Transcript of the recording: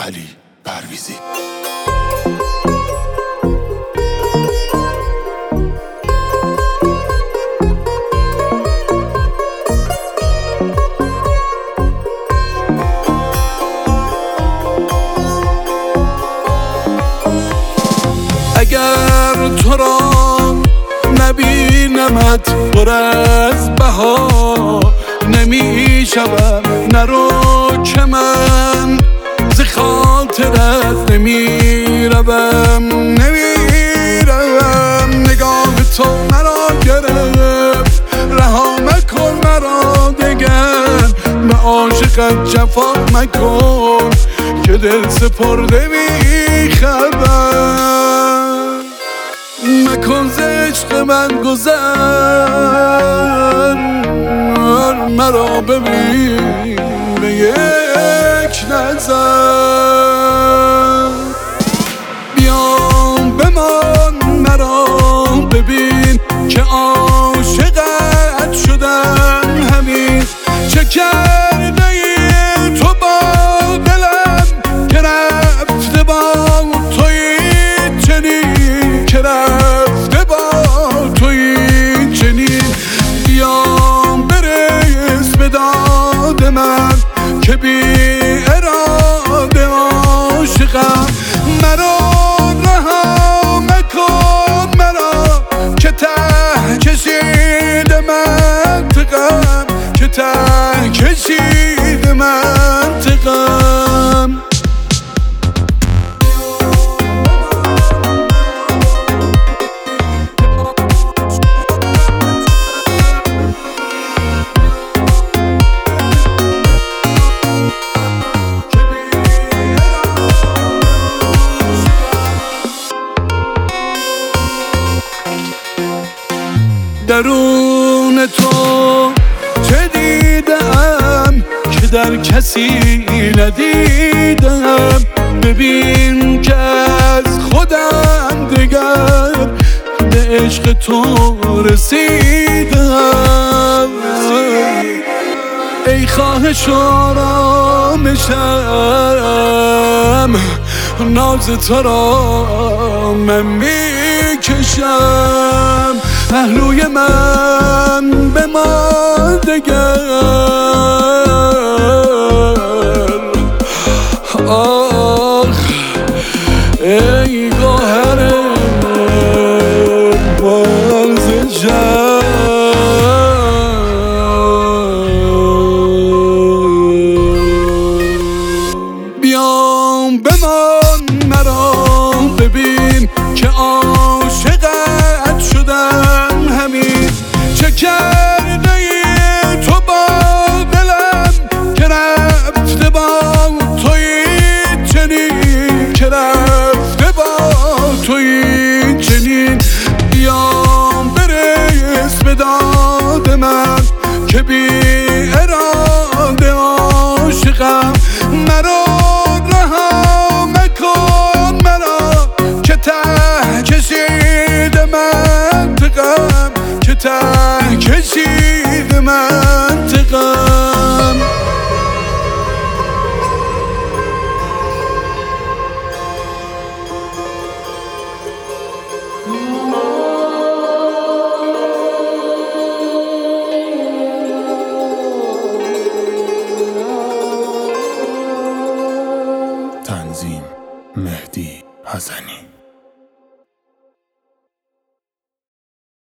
علی پرویزی. اگر تو را نبینمت پر از بهار، نمی شوم نرو که من ز خاطرت نمی روم. نگاه تو مرا گرفت، رها مکن مرا دگر، به عاشقت جفا مکن که دل سپرده بی خبر. مکن ز عشق من گذر، مرا ببین به یک نظر. بیام بمان مرا ببین که عاشقت شدم همین. چه کرده ای تو با دلم که رفته با توی چنین، که رفته با توی چنین. بیام برس به داد من که بی اراده عاشقم. مرا رها مکن مرا که ته کشیده منطقم، که ته کشیده منطقم. درون تو چه دیدم که در کسی ندیدم. ببین که از خودم دگر به عشق تو رسیدم. ای خواهش آرامشم، ناز تو را من میکشم. پهلوی من به ما دگر، آخ ای گوهر بازجم. بیام بمان مرا ببین که عاشقت شدم همین. چه کرده ای تو با دلم که رفته با توی چنین، که رفته با توی چنین. بیام برس به داد من که بی اراده عاشقم. مرا رها مکن مرا که ته کشیده منطقم، که ته کشیده منطقم. تنظیم مهدی حسنی.